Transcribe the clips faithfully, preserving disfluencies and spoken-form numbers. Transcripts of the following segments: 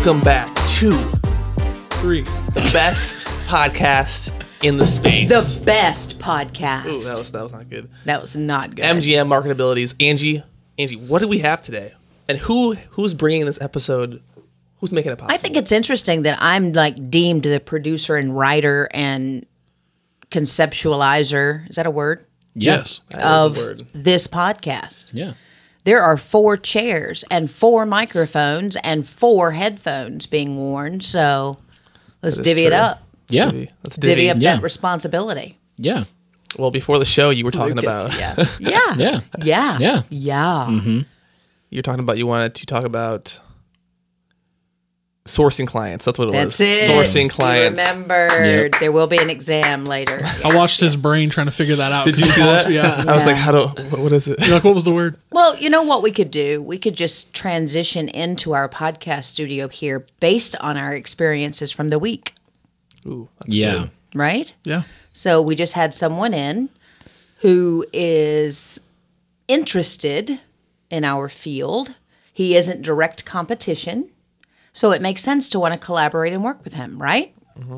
welcome back to Three. the best podcast in the space. The best podcast. Ooh, that was that was not good. That was not good. M G M Marketabilities. Angie, Angie, what do we have today? And who who's bringing this episode? Who's making it possible? I think it's interesting that I'm like deemed the producer and writer and conceptualizer. Is that a word? Yes. That is a Of word. this podcast. Yeah. There are four chairs and four microphones and four headphones being worn. So let's That is divvy it true. up. Let's Yeah. divvy. Let's Divvy divvy. up Yeah. that responsibility. Yeah. Well, before the show, you were talking Lucas, about yeah. Yeah. Yeah. Yeah. Yeah. Yeah. Mm-hmm. you were talking about you wanted to talk about sourcing clients. That's what it That's was. it. Sourcing You clients. remembered. Yep. There will be an exam later. I watched his brain trying to figure that out. Did you see that? Yeah. I was Yeah. like, how do? What, what is it? You're like, what was the word? Well, you know what we could do? We could just transition into our podcast studio here based on our experiences from the week, Ooh, that's Yeah. good. right? Yeah. So we just had someone in who is interested in our field. He isn't direct competition, so it makes sense to want to collaborate and work with him, right?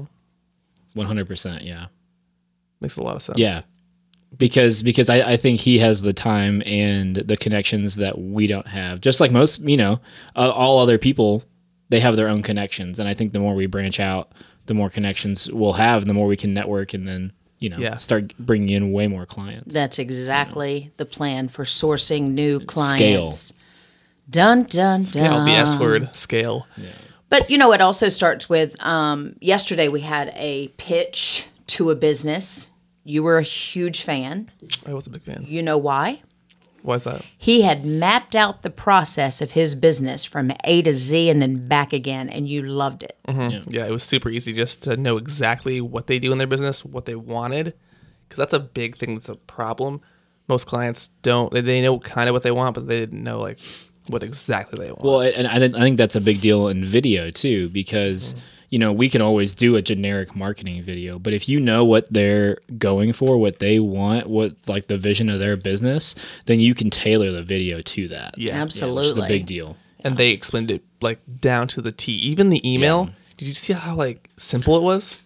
one hundred percent. Yeah. Makes a lot of sense. Yeah. Because because I, I think he has the time and the connections that we don't have. Just like most, you know, uh, all other people, they have their own connections. And I think the more we branch out, the more connections we'll have, and the more we can network and then, you know, Yeah. start bringing in way more clients. That's exactly the plan for sourcing new Scale. clients. Dun, dun, dun. Scale, the S word, scale. But, you know, it also starts with um, yesterday we had a pitch to a business. You were a huge fan. I was a big fan. You know why? Why is that? He had mapped out the process of his business from A to Z and then back again, and you loved it. Mm-hmm. Yeah, it was super easy just to know exactly what they do in their business, what they wanted, because that's a big thing that's a problem. Most clients don't, they, they know kind of what they want, but they didn't know like what exactly they want. Well, and I think I think that's a big deal in video too, because you know we can always do a generic marketing video, but if you know what they're going for, what they want, what like the vision of their business, then you can tailor the video to that. yeah. Absolutely. Which is a big deal. And they explained it like down to the T. Even the email, did you see how like simple it was?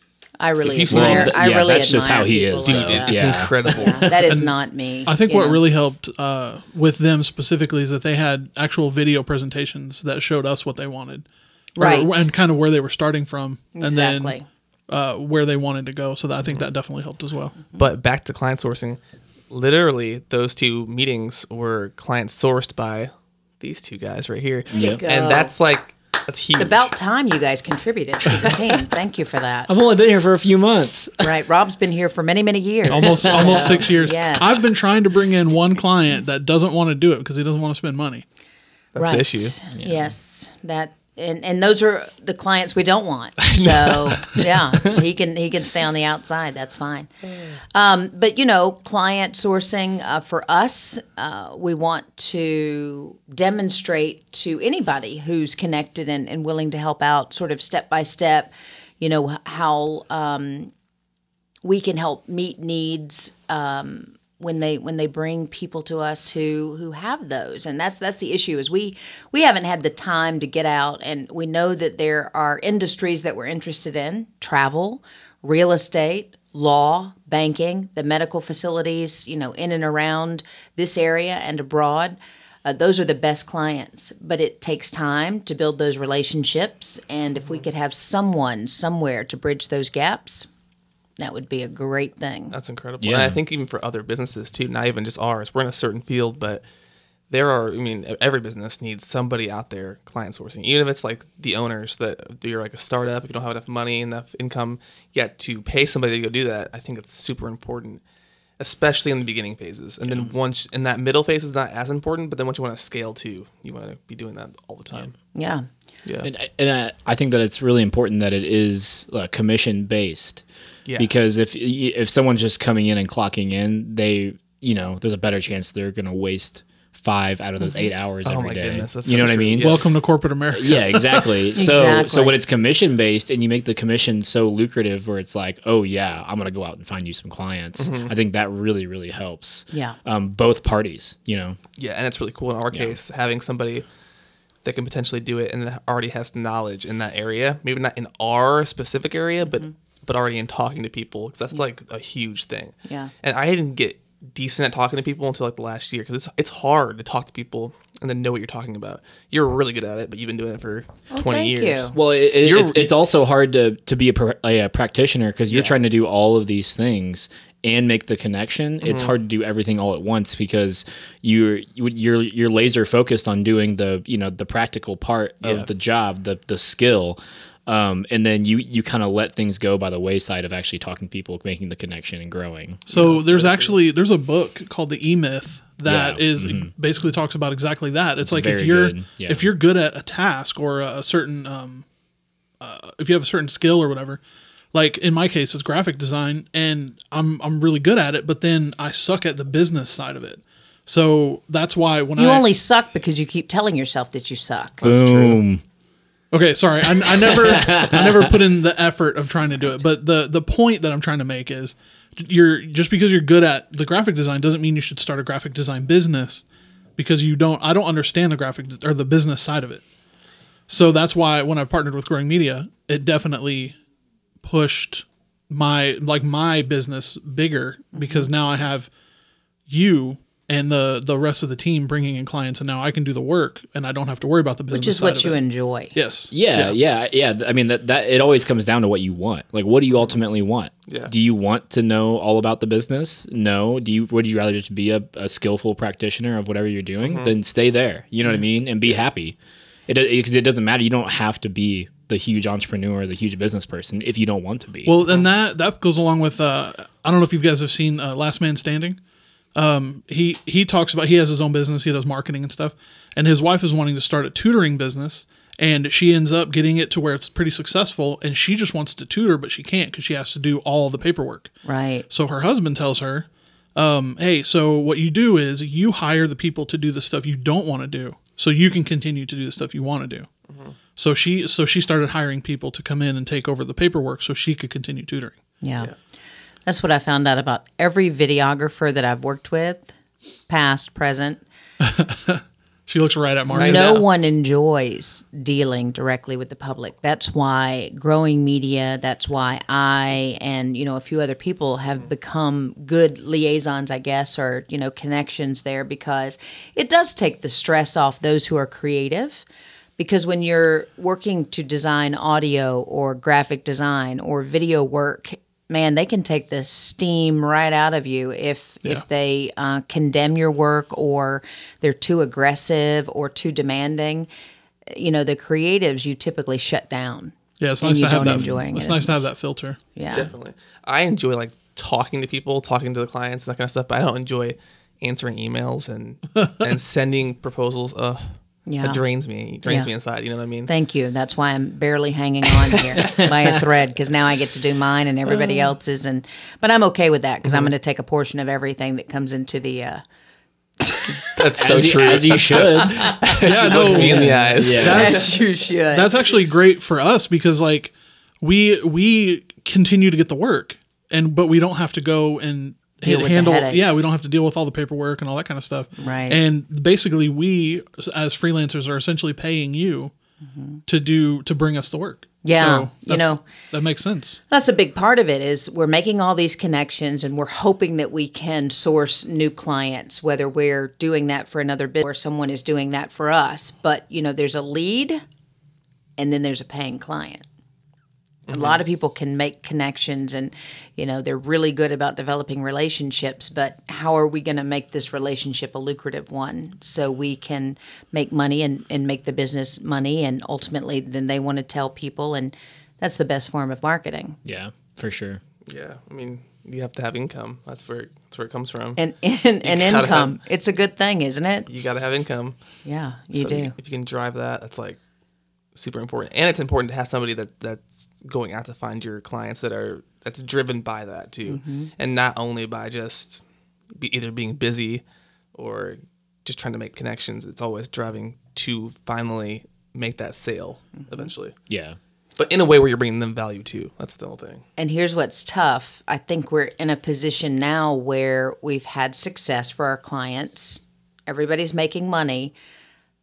I really If you've seen admire. it- I yeah, really that's just admire how he people is, like though. that. It's Yeah. incredible. Yeah, that is not me. I think you what know? really helped uh, with them specifically is that they had actual video presentations that showed us what they wanted. Or- Right. and kind of where they were starting from. And Exactly. then uh, where they wanted to go. So that, I think that definitely helped as well. But back to client sourcing, literally those two meetings were client sourced by these two guys right here. There you Yep. go. And that's like, that's huge. It's about time you guys contributed to the team. Thank you for that. I've only been here for a few months. Right, Rob's been here for many, many years. Almost almost six years. Yes. I've been trying to bring in one client that doesn't want to do it because he doesn't want to spend money. That's right. the issue. Yes, that and and those are the clients we don't want. So yeah, he can he can stay on the outside. That's fine. Um, but you know, client sourcing uh, for us, uh, we want to demonstrate to anybody who's connected and, and willing to help out, sort of step by step. You know h- how um, we can help meet needs. Um, when they when they bring people to us who who have those, and that's that's the issue is we we haven't had the time to get out, and we know that there are industries that we're interested in: travel, real estate, law, banking, the medical facilities, you know, in and around this area and abroad. Uh, those are the best clients, but it takes time to build those relationships, and if we could have someone somewhere to bridge those gaps, that would be a great thing. That's incredible. Yeah. And I think even for other businesses too, not even just ours, we're in a certain field, but there are, I mean, every business needs somebody out there client sourcing, even if it's like the owners that you're like a startup, if you don't have enough money, enough income yet to pay somebody to go do that. I think it's super important, especially in the beginning phases. And then once in that middle phase is not as important, but then once you want to scale too, you want to be doing that all the time. Yeah. Yeah. And, and I, I think that it's really important that it is uh, commission based. Yeah. Because if if someone's just coming in and clocking in, they you know there's a better chance they're going to waste five out of those eight hours Oh every my day. goodness, that's you know so what I true. mean? Yeah. Welcome to corporate America. Yeah, exactly. So Exactly. so when it's commission based and you make the commission so lucrative where it's like, oh yeah, I'm gonna go out and find you some clients. I think that really, really helps. Yeah. Um, both parties, you know. Yeah, and it's really cool in our case having somebody that can potentially do it and that already has knowledge in that area. Maybe not in our specific area, but Mm-hmm. but already in talking to people, because that's like a huge thing. Yeah. And I didn't get decent at talking to people until like the last year, because it's it's hard to talk to people and then know what you're talking about. You're really good at it, but you've been doing it for Well, twenty thank years. you. Well, it, it, You're- it's, it's also hard to, to be a, pra- a, a practitioner because you're Yeah. trying to do all of these things and make the connection. It's Mm-hmm. hard to do everything all at once because you're you- you're you're laser focused on doing the you know the practical part of Yeah. the job, the the skill. Um, and then you, you kind of let things go by the wayside of actually talking to people, making the connection and growing. So there's actually there's a book called The E Myth that Yeah, is basically talks about exactly that. It's, like if very you're good, yeah. if you're good at a task or a certain um, uh, if you have a certain skill or whatever, like in my case it's graphic design and I'm I'm really good at it, but then I suck at the business side of it. So that's why when You I only suck because you keep telling yourself that you suck. Boom. Okay, sorry. I, I never I never put in the effort of trying to do it. But the the point that I'm trying to make is you're just because you're good at the graphic design doesn't mean you should start a graphic design business, because you don't I don't understand the graphic or the business side of it. So that's why when I partnered with Growing Media, it definitely pushed my like my business bigger, because now I have you and the the rest of the team bringing in clients, and now I can do the work and I don't have to worry about the business Which is side what of you it. enjoy. Yes. Yeah, yeah, yeah. I mean, that, that it always comes down to what you want. Like, what do you ultimately want? Yeah. Do you want to know all about the business? No. Do you? Would you rather just be a, a skillful practitioner of whatever you're doing? Then stay there. You know what I mean, and be happy. It because it, it doesn't matter. You don't have to be the huge entrepreneur, the huge business person if you don't want to be. Well, and that that goes along with uh, I don't know if you guys have seen uh, Last Man Standing. Um, he he talks about he has his own business, he does marketing and stuff, and his wife is wanting to start a tutoring business, and she ends up getting it to where it's pretty successful, and she just wants to tutor, but she can't because she has to do all the paperwork. Right. So her husband tells her, um, "Hey, so what you do is you hire the people to do the stuff you don't want to do, so you can continue to do the stuff you want to do." So she so she started hiring people to come in and take over the paperwork so she could continue tutoring. Yeah. That's what I found out about every videographer that I've worked with, past, present. She looks right at Mark. I No know. one enjoys dealing directly with the public. That's why Growing Media, that's why I and, you know, a few other people have become good liaisons, I guess, or, you know, connections there, because it does take the stress off those who are creative. Because when you're working to design audio or graphic design or video work, man, they can take the steam right out of you if Yeah. if they uh, condemn your work or they're too aggressive or too demanding. You know, the creatives you typically shut down. Yeah, it's and nice you to have don't that. enjoying It's it nice as to have that filter. Yeah. Definitely. I enjoy like talking to people, talking to the clients, and that kind of stuff, but I don't enjoy answering emails and and sending proposals. Uh, Yeah. It drains me. It drains Yeah. me inside. You know what I mean? Thank you. That's why I'm barely hanging on here by a thread, because now I get to do mine and everybody else's. And but I'm okay with that because I'm going to take a portion of everything that comes into the. Uh, That's so as, you, true. as you should. Yeah, no, Looks me in the eyes. Yeah. as you should. that's actually great for us because like we we continue to get the work, and but we don't have to go and Deal with the handle. headaches. Yeah, we don't have to deal with all the paperwork and all that kind of stuff. Right. And basically, we as freelancers are essentially paying you to do to bring us the work. Yeah, So you that's- know. that makes sense. That's a big part of it is we're making all these connections and we're hoping that we can source new clients, whether we're doing that for another business or someone is doing that for us. But, you know, there's a lead and then there's a paying client. A lot of people can make connections and, you know, they're really good about developing relationships, but how are we going to make this relationship a lucrative one so we can make money and, and make the business money, and ultimately then they want to tell people, and that's the best form of marketing. Yeah, for sure. Yeah. I mean, you have to have income. That's where that's where it comes from. And and, and gotta income, it's a good thing, isn't it? you got to have income. Yeah, you So do. If you can drive that, that's like super important. And it's important to have somebody that that's going out to find your clients that are that's driven by that too, Mm-hmm. and not only by just be either being busy or just trying to make connections. It's always driving to finally make that sale Mm-hmm. eventually, Yeah. but in a way where you're bringing them value too. That's the whole thing. And here's what's tough. I think we're in a position now where we've had success for our clients. Everybody's making money.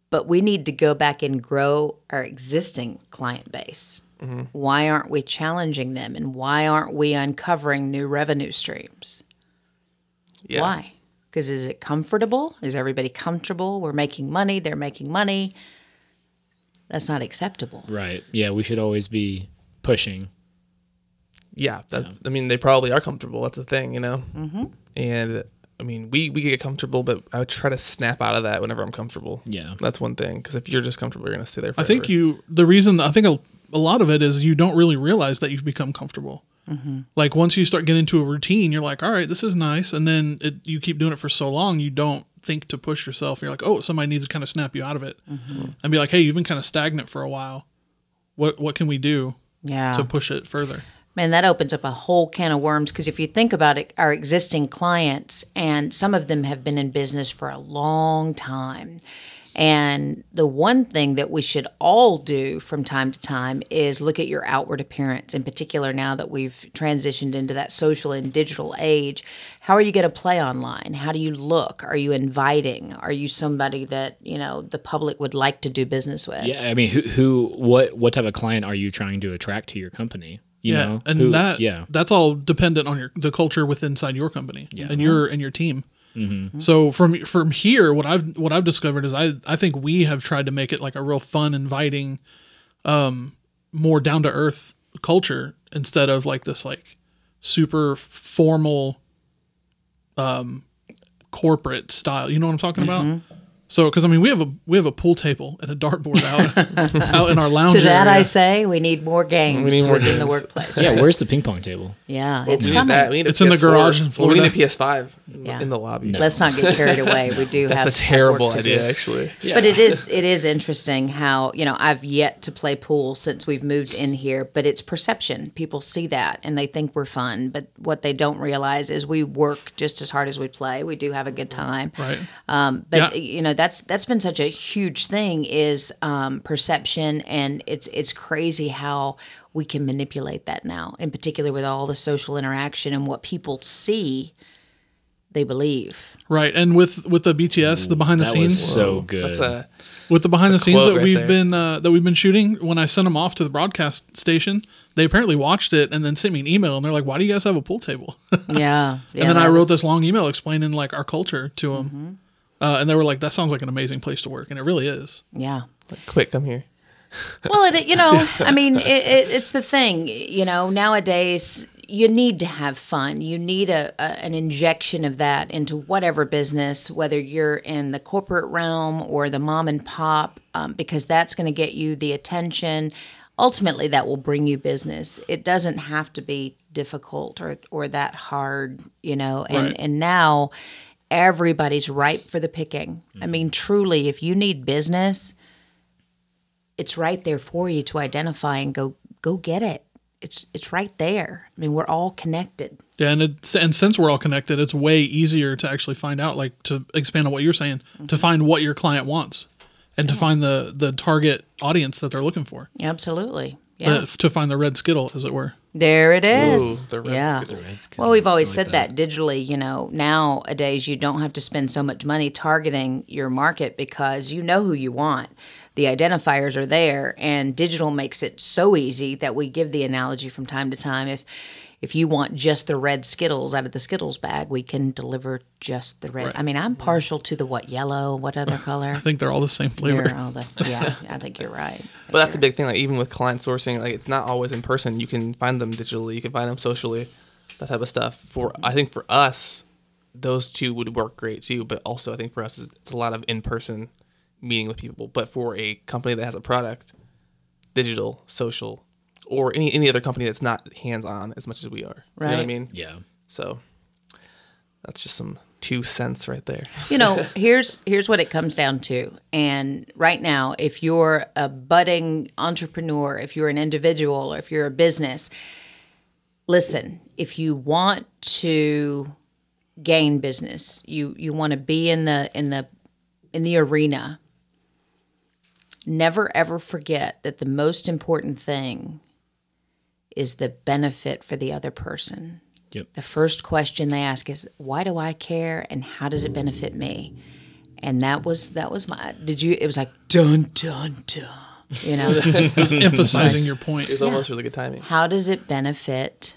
but we need to go back and grow our existing client base. Mm-hmm. Why aren't we challenging them, and why aren't we uncovering new revenue streams? Yeah. Why? Because is it comfortable? Is everybody comfortable? We're making money. They're making money. That's not acceptable. Right. Yeah, we should always be pushing. Yeah, that's. I mean, they probably are comfortable. That's the thing, you know. Mm-hmm. And I mean, we we get comfortable, but I would try to snap out of that whenever I'm comfortable. Yeah. That's one thing. Because if you're just comfortable, you're gonna stay there. I Forever. think you. The reason I think a, a lot of it is you don't really realize that you've become comfortable. Mm-hmm. Like once you start getting into a routine, you're like, all right, this is nice, and then it, you keep doing it for so long, you don't think to push yourself. You're like, oh, somebody needs to kind of snap you out of it, mm-hmm. and be like, hey, you've been kind of stagnant for a while. What what can we do Yeah. to push it further? Man, that opens up a whole can of worms, because if you think about it, our existing clients, and some of them have been in business for a long time. And the one thing that we should all do from time to time is look at your outward appearance, in particular now that we've transitioned into that social and digital age. How are you going to play online? How do you look? Are you inviting? Are you somebody that, you know, the public would like to do business with? Yeah, I mean, who, who, what, what type of client are you trying to attract to your company? You yeah, know, and Who- that yeah, that's all dependent on your the culture within inside your company Yeah. and your and your team. Mm-hmm. So from from here, what I've what I've discovered is I I think we have tried to make it like a real fun, inviting, um, more down to earth culture instead of like this like super formal, um, corporate style. You know what I'm talking Mm-hmm. about? So, because I mean, we have a we have a pool table and a dartboard out out in our lounge. To that area. I say, we need more games We need more within the games. workplace. yeah. right? Where's the ping pong table? Yeah, it's we need coming. that. We need a It's in the P S four. garage in Well, we need a Florida. P S five Yeah. in the lobby. Let's not get carried away. We do have That's a have terrible work to idea, do. actually. Yeah. But it is it is interesting how, you know, I've yet to play pool since we've moved in here, but it's perception. People see that and they think we're fun, but what they don't realize is we work just as hard as we play. We do have a good time. Right. Um, but Yeah. you know, that's that's been such a huge thing is um, perception, and it's it's crazy how we can manipulate that now, in particular with all the social interaction and what people see, they believe. Right, and with with the B T S, the behind the That scenes, was so good. That's a with the behind the That's a scenes quote that right we've there. been uh, that we've been shooting, when I sent them off to the broadcast station, they apparently watched it and then sent me an email, and they're like, "Why do you guys have a pool table?" Yeah, yeah. and then I that wrote was- this long email explaining like our culture to them, Mm-hmm. uh, and they were like, "That sounds like an amazing place to work," and it really is. Yeah. like, quick, come here. Well, it, you know, I mean, it, it, it's the thing, you know, nowadays you need to have fun. You need a, a an injection of that into whatever business, whether you're in the corporate realm or the mom and pop, um, because that's going to get you the attention. Ultimately, that will bring you business. It doesn't have to be difficult or, or that hard, you know, and, Right. and now everybody's ripe for the picking. I mean, truly, if you need business, it's right there for you to identify and go go get it. It's it's right there. I mean, we're all connected. Yeah, and it's, and since we're all connected, it's way easier to actually find out, like to expand on what you're saying, Mm-hmm. to find what your client wants, and to find the the target audience that they're looking for, Absolutely. Yeah. The- to find the red skittle, as it were. There it is. Ooh, the red yeah. Skittle. Well, we've always said that. digitally, you know, nowadays you don't have to spend so much money targeting your market because you know who you want. The identifiers are there, and digital makes it so easy that we give the analogy from time to time. If if you want just the red Skittles out of the Skittles bag, we can deliver just the red. Right. I mean, I'm partial to the what yellow, what other color? I think they're all the same flavor. They're all the, yeah, I think you're right. But that's a big thing. Like even with client sourcing, like it's not always in person. You can find them digitally. You can find them socially, that type of stuff. For I think for us, those two would work great too. But also, I think for us, it's it's a lot of in person meeting with people. But for a company that has a product, digital, social, or any any other company that's not hands on as much as we are. You know what I Right. mean? Yeah. So that's just some two cents right there. You know, here's here's what it comes down to. And right now, if you're a budding entrepreneur, if you're an individual, or if you're a business, listen, if you want to gain business, you you want to be in the in the in the arena, never ever forget that the most important thing is the benefit for the other person. Yep. The first question they ask is, why do I care and how does it benefit me? And that was that was my. Did you? It was like dun dun dun. You know, It was emphasizing your point. It was almost really good timing. how does it benefit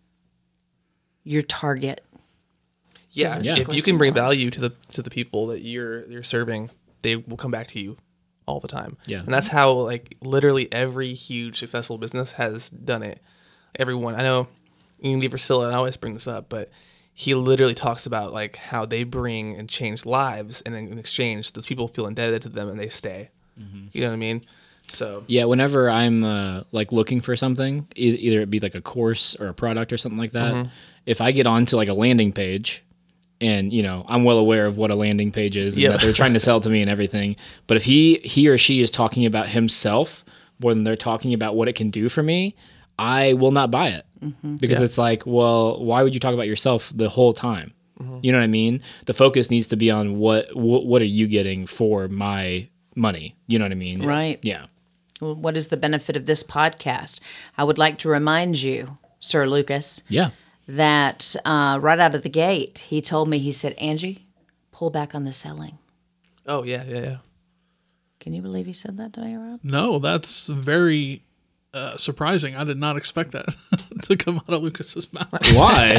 your target? Yeah, Yeah. if you can bring value to the to the people that you're you're serving, they will come back to you all the time. Yeah. And that's how like literally every huge successful business has done it. Everyone I know, you can leave Priscilla, and I always bring this up, but he literally talks about like how they bring and change lives, and in exchange, those people feel indebted to them and they stay. Mm-hmm. You know what I mean? So Yeah, whenever I'm uh, like looking for something, e- either it be like a course or a product or something like that, Mm-hmm. if I get onto like a landing page, and you know I'm well aware of what a landing page is and Yep. that they're trying to sell to me and everything, but if he he or she is talking about himself more than they're talking about what it can do for me, I will not buy it because Yeah. it's like, well, why would you talk about yourself the whole time? You know what I mean? The focus needs to be on what what, what are you getting for my money? You know what I mean? Right. Yeah. Well, what is the benefit of this podcast? I would like to remind you, Sir Lucas, Yeah. that uh, right out of the gate, he told me, he said, Angie, pull back on the selling. oh yeah, yeah, yeah. Can you believe he said that to me, Rob? No, that's very uh, surprising. I did not expect that to come out of Lucas's mouth. Why?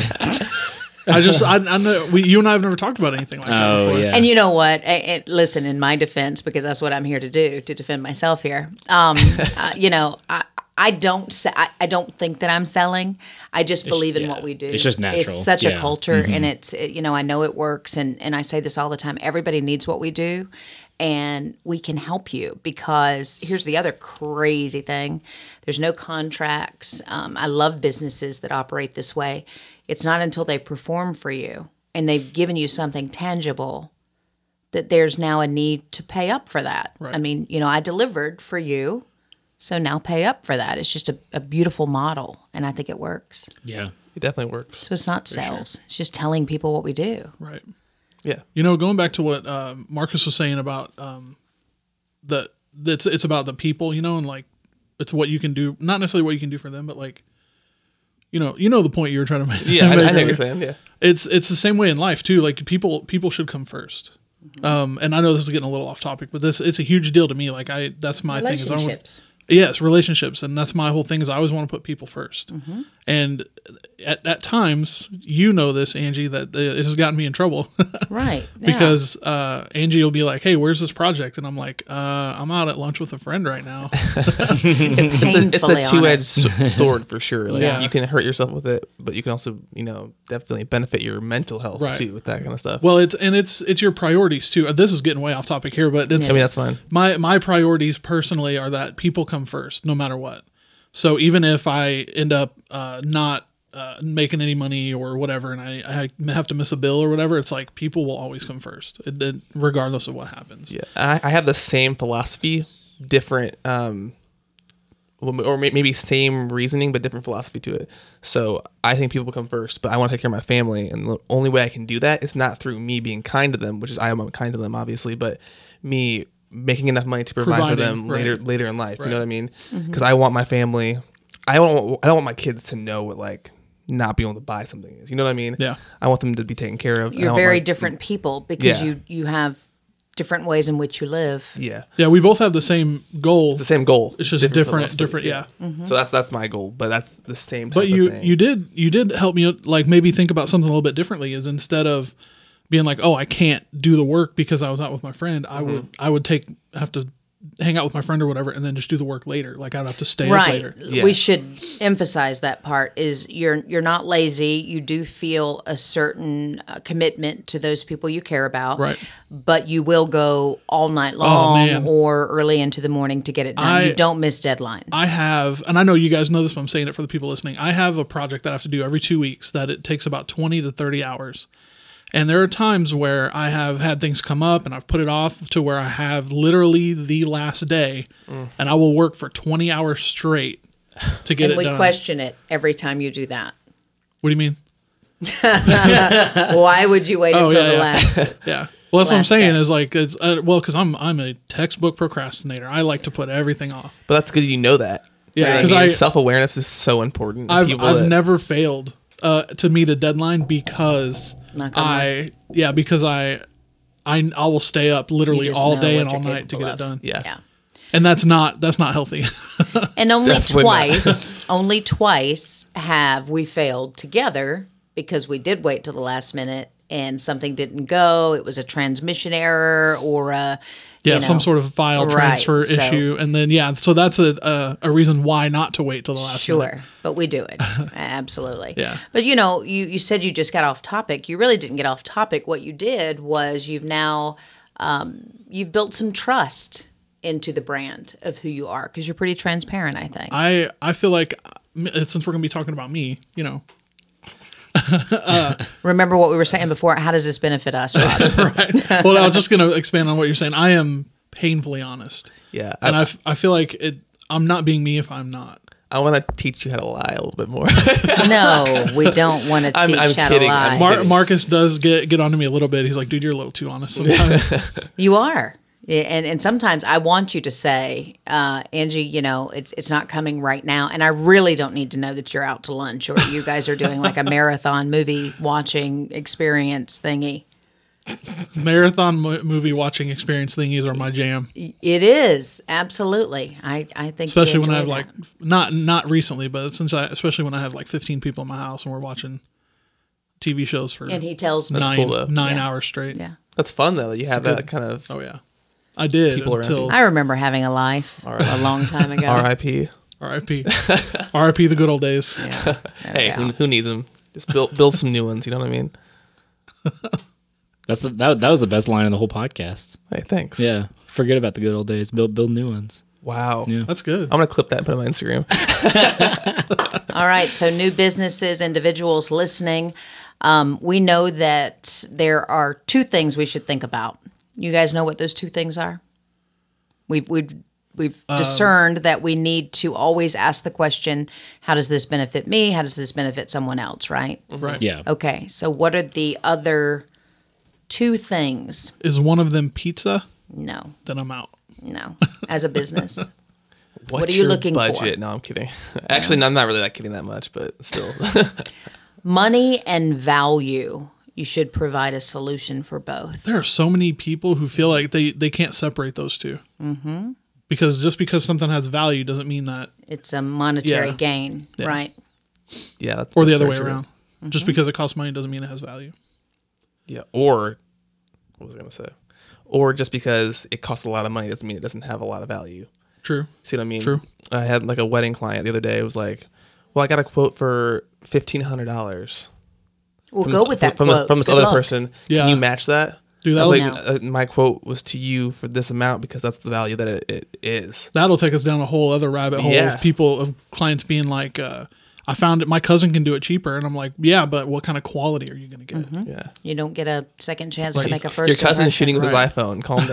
I just, I, I know, we, you and I have never talked about anything like that Oh, before. yeah. And you know what? I, I- listen, in my defense, because that's what I'm here to do, to defend myself here. Um, uh, you know, I, I don't, se- I, I don't think that I'm selling. I just believe in yeah. what we do. It's just natural. It's such a Yeah. culture, and it's it- you know, I know it works, and and I say this all the time. Everybody needs what we do, and we can help you, because here's the other crazy thing: there's no contracts. Um, I love businesses that operate this way. It's not until they perform for you and they've given you something tangible that there's now a need to pay up for that. Right. I mean, you know, I delivered for you, so now pay up for that. It's just a, a beautiful model, and I think it works. Yeah. It definitely works. So it's not sales; it's just telling people what we do. Right. Yeah. You know, going back to what uh, Marcus was saying about um, the, it's it's about the people, you know, and like it's what you can do, not necessarily what you can do for them, but like, you know, you know the point you were trying to make. Yeah, I, I make know what earlier. you're saying. Yeah. It's it's the same way in life too. Like people people should come first. Um, and I know this is getting a little off topic, but this it's a huge deal to me. Like I, that's my thing. Is I don't, Relationships. yes, relationships, and that's my whole thing. Is I always want to put people 1st Mm-hmm. And at, at times, you know this, Angie, that it has gotten me in trouble Right. yeah. because uh, Angie will be like, "Hey, where's this project?" And I'm like, uh, "I'm out at lunch with a friend right now." It's a, Painfully it's a two-edged honest. s- sword for sure. Like Yeah. you can hurt yourself with it, but you can also, you know, definitely benefit your mental health Right. too with that kind of stuff. Well, it's and it's it's your priorities too. This is getting way off topic here, but it's I mean, that's fine. my my priorities personally are that people come first no matter what. So even if I end up uh, not uh, making any money or whatever, and I, I have to miss a bill or whatever, it's like people will always come first, it, it- regardless of what happens. Yeah, I, I have the same philosophy, different, um, well, or may- maybe same reasoning, but different philosophy to it. So I think people come first, but I want to take care of my family, and the only way I can do that is not through me being kind to them, which is I am kind to them, obviously, but me making enough money to provide for Providing, them right. later later in life. Right. You know what I mean? Mm-hmm. Because I want my family. I don't. Want, I don't want my kids to know what like not being able to buy something is. You know what I mean? Yeah. I want them to be taken care of. I You're want very my- different people because Yeah. you you have different ways in which you live. Yeah. Yeah, we both have the same goal. The same goal. It's just different, philosophy. different. Yeah. Mm-hmm. So that's that's my goal, but that's the same. Type But you of thing. you did you did help me like maybe think about something a little bit differently. Is instead of being like, oh, I can't do the work because I was out with my friend, I would I would take have to hang out with my friend or whatever, and then just do the work later. Like I'd have to stay up Right. later. Yeah. We should emphasize that part is you're you're not lazy. You do feel a certain uh, commitment to those people you care about. Right. But you will go all night long man. or early into the morning to get it done. I- you don't miss deadlines. I have, and I know you guys know this, but I'm saying it for the people listening. I have a project that I have to do every two weeks that it takes about twenty to thirty hours. And there are times where I have had things come up and I've put it off to where I have literally the last day and I will work for twenty hours straight to get and it we done. question it every time you do that. What do you mean? Why would you wait Oh, until yeah, the yeah. last? Yeah. Well, that's what I'm Last saying day. is like, it's, uh, well, because I'm, I'm a textbook procrastinator. I like to put everything off. But that's good you know that. Yeah, You know what 'cause I mean? I- self awareness is so important. I've, People I've that- never failed uh, to meet a deadline because Knock on I, yeah, because I, I I will stay up literally just all know day what and all you're night to capable get it of. done. Yeah. Yeah. And that's not that's not healthy. And only Definitely not. twice, only twice have we failed together because we did wait till the last minute and something didn't go. It was a transmission error or a Yeah, you know, some sort of file right, transfer so- issue, and then yeah, so that's a, a a reason why not to wait till the last Sure, minute. but we do it. Absolutely. Yeah. But you know, you, you said you just got off topic. You really didn't get off topic. What you did was you've now um, you've built some trust into the brand of who you are because you're pretty transparent, I think. I I feel like uh, since we're gonna be talking about me, you know, Remember what we were saying before? How does this benefit us, Rob? right? Well, I was just gonna expand on what you're saying. I am painfully honest, Yeah. and I, I, f- I feel like it. I'm not being me if I'm not. I want to teach you how to lie a little bit more. No, we don't want to teach I'm- I'm how kidding. to lie. I'm Mar- kidding. Marcus does get get onto me a little bit. He's like, dude, you're a little too honest sometimes. You are. Yeah, and and sometimes I want you to say, uh, Angie, you know, it's it's not coming right now, and I really don't need to know that you're out to lunch or you guys are doing like a marathon movie watching experience thingy. Marathon mo- movie watching experience thingies are my jam, It is absolutely. I I think you especially when I have enjoy like that. not not recently, but since I especially when I have like fifteen people in my house and we're watching T V shows for And he tells me, nine cool, though. nine Yeah. hours straight. yeah. That's fun though. That you have good- that kind of Oh yeah, I did People around until you. I remember having a life a long time ago. R I P. R I P R I P the good old days. Yeah. Hey, Yeah. who, who needs them? Just build build some new ones. You know what I mean? That's the, that. That was the best line in the whole podcast. Hey, thanks. Yeah, forget about the good old days. Build build new ones. Wow. Yeah. That's good. I'm gonna clip that and put it on my Instagram. All right, so new businesses, individuals listening, um, we know that there are two things we should think about. You guys know what those two things are? We've we've we've discerned that we need to always ask the question, how does this benefit me? How does this benefit someone else, right? Right. Yeah. Okay, so what are the other two things? Is one of them pizza? No, Then I'm out. no, as a business. What's are you your looking for? budget? No, I'm kidding. Actually, no, I'm not really that kidding that much, but still. Money and value. You should provide a solution for both. There are so many people who feel like they, they can't separate those two. Mm-hmm. Because just because something has value doesn't mean that, It's a monetary Yeah. gain, Yeah. right? Yeah. That's, or the that's other way very true. around. Mm-hmm. Just because it costs money doesn't mean it has value. Yeah. Or what was I gonna say? Or just because it costs a lot of money doesn't mean it doesn't have a lot of value. True. See what I mean? True. I had like a wedding client the other day. It was like, well, I got a quote for fifteen hundred dollars. We'll from go this, with that from, quote. this, from this Good other luck. person. Yeah. Can you match that? Dude, I was that'll, like, uh, my quote was to you for this amount because that's the value that it, it is. that'll take us down a whole other rabbit hole Yeah. of people, of clients being like, uh, I found it, my cousin can do it cheaper. And I'm like, yeah, but what kind of quality are you going to get? Mm-hmm. Yeah. You don't get a second chance Like, to make a first Your cousin's impression. shooting with Right. his iPhone. Calm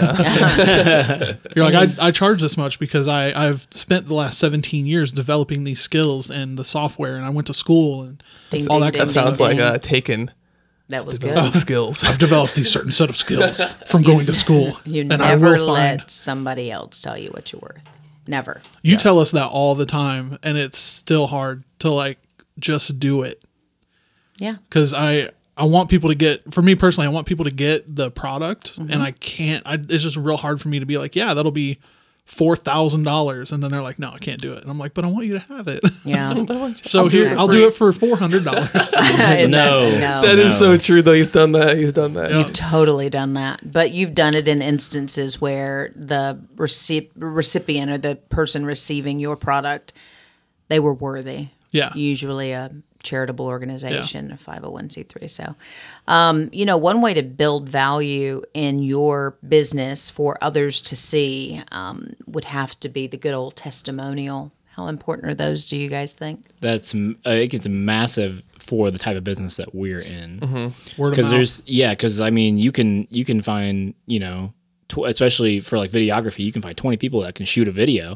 down. You're like, I, I charge this much because I, I've spent the last seventeen years developing these skills and the software, and I went to school and Ding, all ding, that ding, kind That of sounds stuff. like uh, Taken. That was good. Developing skills. I've developed these certain set of skills from going to school. You and I never will let find. somebody else tell you what you're worth. Never. You tell us that all the time, and it's still hard to like just do it. Yeah. Because I I want people to get, for me personally, I want people to get the product, Mm-hmm. and I can't. I, it's just real hard for me to be like, yeah, that'll be four thousand dollars, and then they're like, no, I can't do it, and I'm like, but I want you to have it. Yeah. So I'll do here, that I'll for do you. it for four hundred dollars. And No. that- That no. is so true, though. He's done that. He's done that. Yeah. Totally done that. But you've done it in instances where the recip- recipient or the person receiving your product, they were worthy. Yeah. Usually a charitable organization, a five oh one c three. So, um, you know, one way to build value in your business for others to see um, would have to be the good old testimonial. How important are those, do you guys think? That's m- uh, it gets massive for the type of business that we're in. Word of Because mouth. there's yeah, because I mean you can you can find you know tw- especially for like videography you can find twenty people that can shoot a video,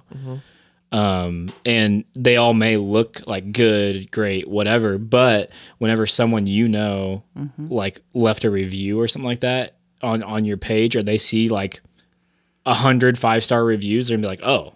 um, and they all may look like good, great, whatever. But whenever someone you know like left a review or something like that on on your page, or they see like a hundred five star reviews, they're gonna be like, oh,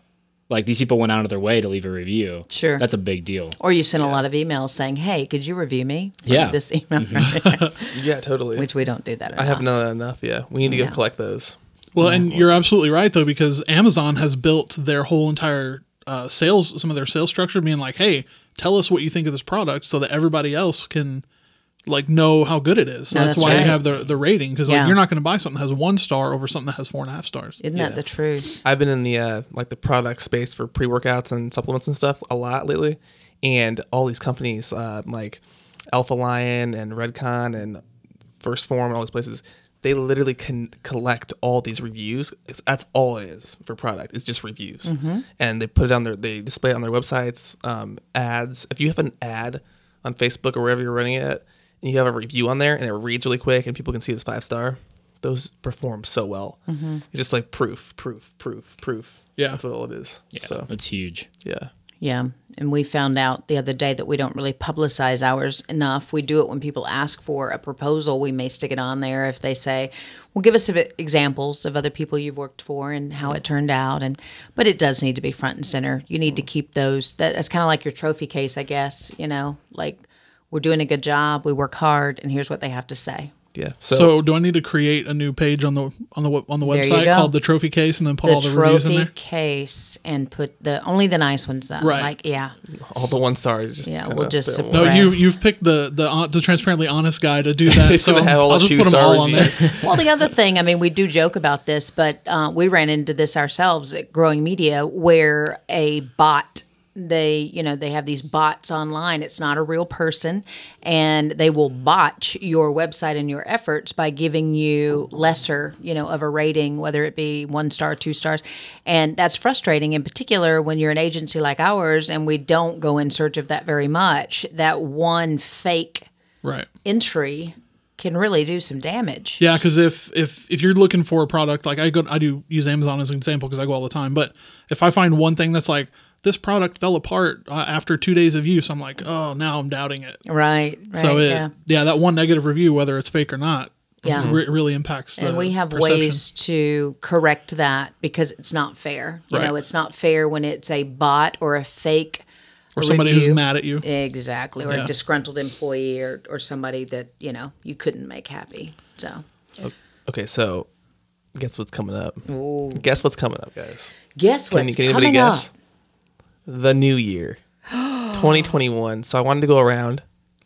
Like these people went out of their way to leave a review. Sure. That's a big deal. Or you send a lot of emails saying, "Hey, could you review me?" for Yeah. This email, Yeah, totally. which we don't do that. I enough. haven't done that enough. Yeah, we need to Yeah. go collect those. Well, and you're absolutely right though, because Amazon has built their whole entire uh, sales, some of their sales structure, being like, "Hey, tell us what you think of this product," so that everybody else can like know how good it is. So No, that's, that's why right. you have the the rating, because Yeah. like you're not going to buy something that has one star over something that has four and a half stars. Isn't Yeah. that the truth? I've been in the uh, like the product space for pre workouts and supplements and stuff a lot lately, and all these companies uh, like Alpha Lion and Redcon and First Form and all these places, they literally can collect all these reviews. It's, that's all it is for product. It's just reviews, and they put it on their they display it on their websites, um, ads. If you have an ad on Facebook or wherever you're running it at, and you have a review on there and it reads really quick and people can see it's five star, those perform so well. It's just like proof, proof, proof, proof. Yeah. That's what all it is. Yeah, So that's huge. yeah. Yeah. And we found out the other day that we don't really publicize ours enough. We do it when people ask for a proposal. We may stick it on there if they say, well, give us some examples of other people you've worked for and how it turned out. And but it does need to be front and center. You need to keep those. That, that's kind of like your trophy case, I guess. You know, like we're doing a good job. We work hard. And here's what they have to say. Yeah. So, So, do I need to create a new page on the on the on the There you website go. called the trophy case, and then put The all the reviews in trophy there? case and put the only the nice ones though. Right. Like, yeah. all the one stars just Yeah, kinda we'll just throw 'em support- No, away. you Press. you've picked the the hon- the transparently honest guy to do that. It's so gonna have all I'll the just put them two-star all on there. reviews. Well, the other thing, I mean, we do joke about this, but uh, we ran into this ourselves at Growing Media, where a bot, they, you know, they have these bots online. It's not a real person, and they will botch your website and your efforts by giving you lesser, you know, of a rating, whether it be one star, two stars, and that's frustrating. In particular, when you're an agency like ours, and we don't go in search of that very much. That one fake Right. entry can really do some damage. Yeah, because if if if you're looking for a product, like I go, I do use Amazon as an example because I go all the time. But if I find one thing that's like this product fell apart uh, after two days of use, I'm like, oh, now I'm doubting it. Right. Right. so it, yeah. yeah. that one negative review, whether it's fake or not, Yeah. re- really impacts. The And we have perception. ways to correct that because it's not fair. You Right. know, it's not fair when it's a bot or a fake or somebody who's review. mad at you. Exactly. Or Yeah. a disgruntled employee or, or somebody that, you know, you couldn't make happy. So Okay, so guess what's coming up? Guess what's coming up, guys? guess what's Can, can coming anybody guess? up? The new year, twenty twenty-one. So I wanted to go around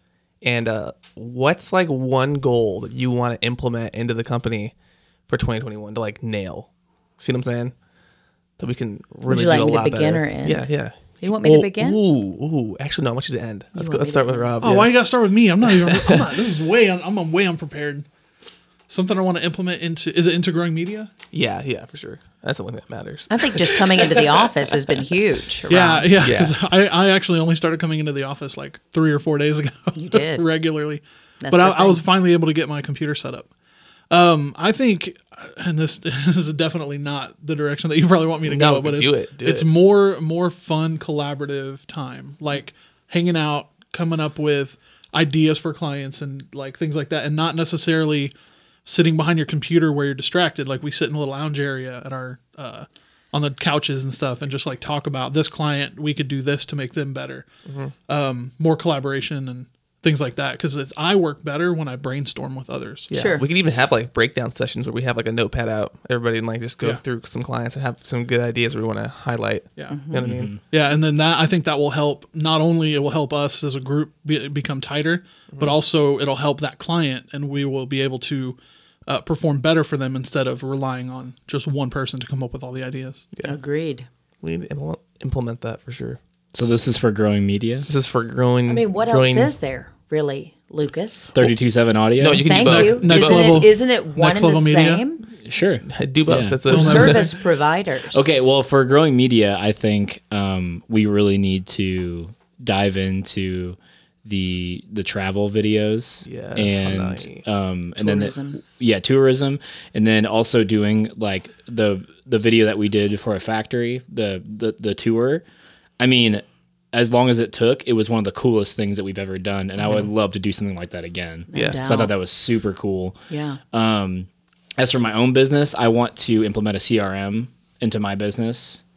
and uh, what's like one goal that you want to implement into the company for twenty twenty-one to like nail? See what I'm saying? That we can really you like do a me to lot begin better. or end? Yeah, yeah. You want me to Well, begin? Ooh, ooh. Actually, no. I want you to end. Let's go. want Let's me start to with Rob. Oh, yeah. why you gotta start with me? I'm not even. I'm not. This is way. I'm, I'm way unprepared. Something I want to implement into is it into Growing Media? Yeah, yeah, for sure. That's the one that matters. I think just coming into the office has been huge. Yeah, Rob. yeah. Yeah. 'Cause I, I actually only started coming into the office like three or four days ago. You did. regularly, That's but I, the I was thing. finally able to get my computer set up. Um, I think, and this this is definitely not the direction that you probably want me to No, go, but do it's it, do it's it. more more fun, collaborative time, like hanging out, coming up with ideas for clients and like things like that, and not necessarily sitting behind your computer where you're distracted. Like we sit in a little lounge area at our uh, on the couches and stuff, and just like talk about this client. We could do this to make them better. Mm-hmm. Um, more collaboration and things like that, because I work better when I brainstorm with others. Yeah. Sure. We could even have like breakdown sessions where we have like a notepad out, everybody, and like just go Yeah. through some clients and have some good ideas we want to highlight. Yeah. You know what I mean? Yeah, and then that I think that will help. Not only it will help us as a group be, become tighter, but also it'll help that client, and we will be able to uh, perform better for them instead of relying on just one person to come up with all the ideas. Agreed. We need to implement- implement that for sure. So this is for Growing Media. This is for growing. I mean, what growing, else is there, really, Lucas? thirty-two seven audio. No, you can Thank do both. you. Next isn't, level- it, isn't it one next and the level media. same? Sure. Do both. Yeah. That's a, Don't know. Service providers. Okay, well, for Growing Media, I think um, we really need to dive into the the travel videos Yes, and Hanai. um and then Tourism. the, yeah tourism, and then also doing like the the video that we did for a factory, the the the tour. I mean, as long as it took, it was one of the coolest things that we've ever done, and I would love to do something like that again. Yeah. doubt. So I thought that was super cool. Yeah. Um, as for my own business, I want to implement a C R M into my business.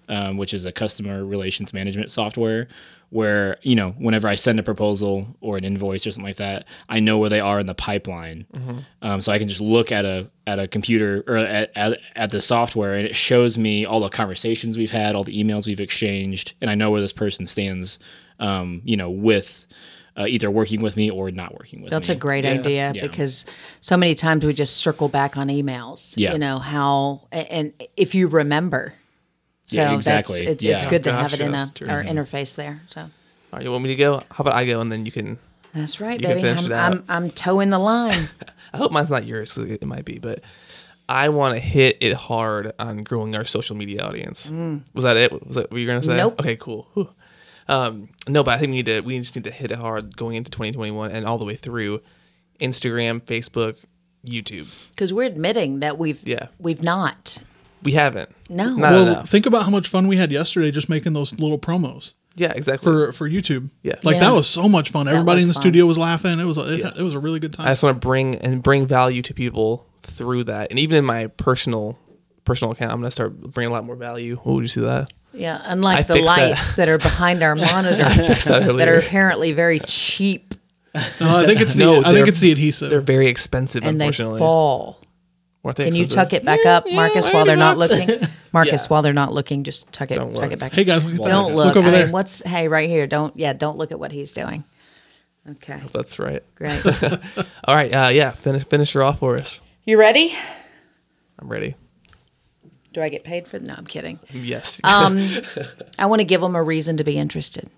um, which is a customer relations management software where, you know, whenever I send a proposal or an invoice or something like that, I know where they are in the pipeline. Mm-hmm. Um, so I can just look at a at a computer or at, at, at the software, and it shows me all the conversations we've had, all the emails we've exchanged, and I know where this person stands, um, you know, with uh, either working with me or not working with That's me. a great Yeah. idea Yeah. because so many times we just circle back on emails. Yeah. You know, how, and if you remember. So Yeah, exactly. that's, it's, Yeah. it's good to have Gotcha, it in a, that's true. our interface there. So All right, you want me to go? How about I go and then you can. that's right, You can baby. finish I'm, it out. I'm, I'm towing the line. I hope mine's not yours. 'Cause it might be, but I want to hit it hard on growing our social media audience. Was that it? Was that what you were gonna say? Nope. Okay, cool. Whew. Um, no, but I think we need to. We just need to hit it hard going into twenty twenty-one and all the way through Instagram, Facebook, YouTube. Because we're admitting that we've Yeah. we've not. We haven't. No. Not Well, enough. think about how much fun we had yesterday just making those little promos Yeah, exactly. for for YouTube. Yeah. like Yeah. that was so much fun. Everybody was in the fun. studio was laughing. It was a, it, Yeah. it was a really good I time. just want to bring and bring value to people through that, and even in my personal personal account, I'm gonna start bringing a lot more value. Oh, did you see that? Yeah, I unlike the fixed that. lights that. are behind our monitor that that earlier. are apparently very cheap No, I think it's the No, I think they're- it's the They're adhesive. very expensive, and they unfortunately. fall. Weren't they Can you expensive? tuck it back up, Marcus, while they're not looking? Marcus, Yeah. while they're not looking, just tuck it, Don't tuck look. it back. Hey guys, look at that. Don't look. Look over I there. mean, what's hey right here? Don't yeah. Don't look at what he's doing. Okay, That's right. great. All right. Uh, yeah. Finish finish her off for us. You ready? I'm ready. Do I get paid for? No, I'm kidding. Yes. Um, I want to give them a reason to be interested,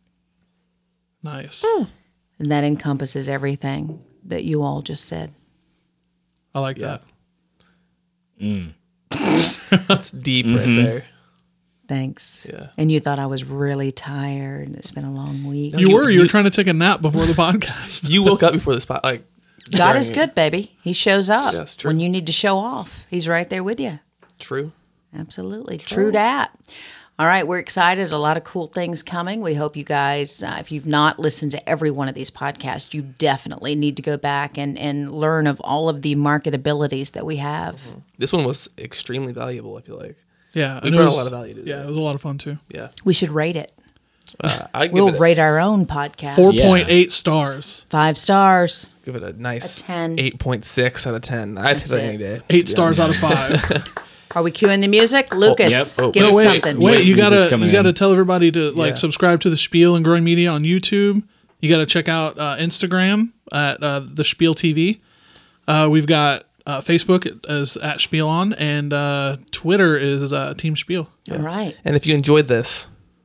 Nice. and that encompasses everything that you all just said. I like Yeah. that. That's deep right there. Thanks. Yeah. And you thought I was really tired, and it's been a long week. You you- were you were you- trying to take a nap before the podcast. You woke up before the spot. Like God during is it. good, baby. He shows up That's true. when you need to show off. He's right there with you. True. Absolutely. True dat. All right, we're excited. A lot of cool things coming. We hope you guys, uh, if you've not listened to every one of these podcasts, you definitely need to go back and, and learn of all of the marketabilities that we have. This one was extremely valuable. I feel like. Yeah, We and it brought a was- lot of value to Yeah, it. it was a lot of fun too. Yeah. We should rate it. Uh, I give We'll it. A, rate our own podcast. Four Yeah. point eight stars. Five stars. give it a nice A ten. eight point six out of ten. I'd take that it. any day. Eight stars out of five. Are we cueing the music? Lucas, yep. Oh, give no, us wait, something. wait! You Music's gotta coming you gotta in. tell everybody to like Yeah. subscribe to the Spiel and Growing Media on YouTube. You gotta check out uh, Instagram at uh, the Spiel T V. Uh, we've got uh, Facebook as at Spiel on, and uh, Twitter is uh, Team Spiel. All right. And if you enjoyed this,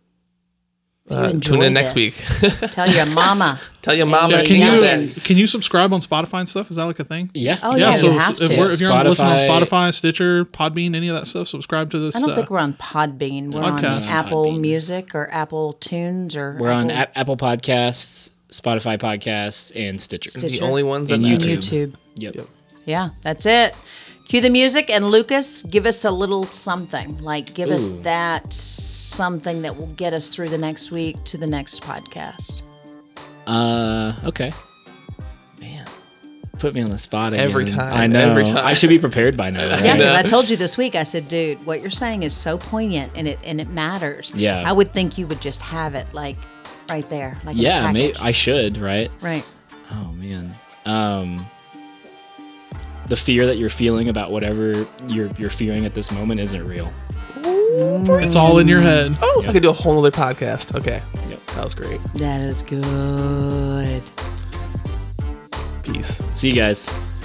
If you uh, enjoy tune in next this, week. Tell your mama. Tell your And mama. your to Can do you youngins. that. can you subscribe on Spotify and stuff? Is that like a thing? Yeah. Oh, yeah, so you have if, to. we're, if you're on, listening on Spotify. Spotify, Stitcher, Podbean, any of that stuff, subscribe to this. I don't uh, think we're on Podbean. We're on Podcast. Apple Podbean. Music or Apple Tunes or We're on Apple A- Apple Podcasts, Spotify Podcasts, and Stitcher. Stitcher. The only ones that And matter. YouTube. Yep. Yep. Yeah, that's it. Cue the music, and Lucas, give us a little something. Like, give us Ooh. that something that will get us through the next week to the next podcast. Uh, okay. Man. Put me on the spot again. Every time, I know. every time. I should be prepared by now. Right? Yeah, because know. I told you this week. I said, "Dude, what you're saying is so poignant, and it and it matters." Yeah. I would think you would just have it like right there, like in a Yeah, may package. I should, right? right. Oh man. Um the fear that you're feeling about whatever you're you're fearing at this moment isn't real. it's all in your head. Oh, I could do a whole other podcast. Okay. Yep. That was great. That is good. Peace. See you guys.